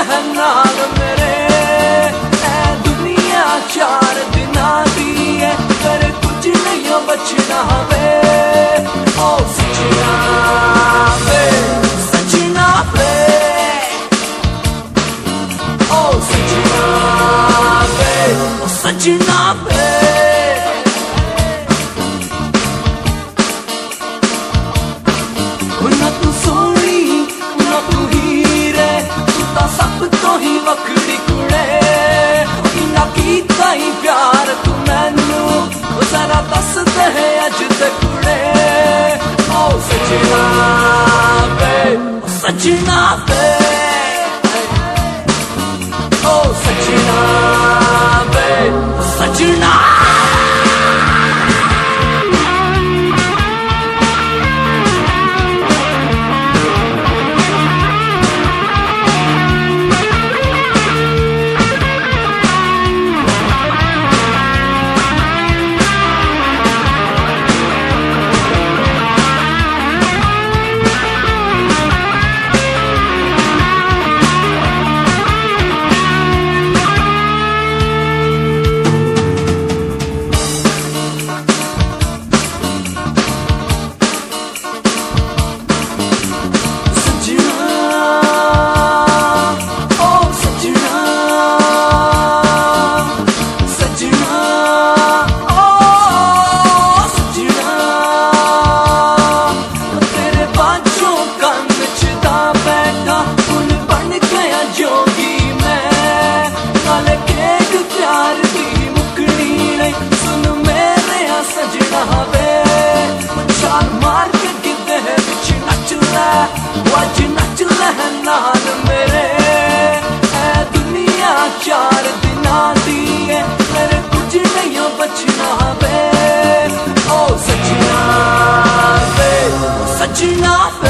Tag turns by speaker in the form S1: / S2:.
S1: ਲੈ नाल मेरे ऐ दुनिया 4 दिनां दी है कर कुछ नहीं बचना वे ओ सजना वे सजना वे ओ सजना वे ओ सजना वे ना तू सोनी ना तू हीरे तू ता सब तो ही वखड़ी कुड़े इन्ना कीता ही प्यार तू मैनू जरा दस दे अज ते कुड़े ओ सजना वे ओ सजना वे ओ सजना वे ओ सजना अज नच ले नाल मेरे ऐ दुनिया 4 दिनां दी है कर कुछ नहीं बचना वे ओ सजना वे ओ सजना वे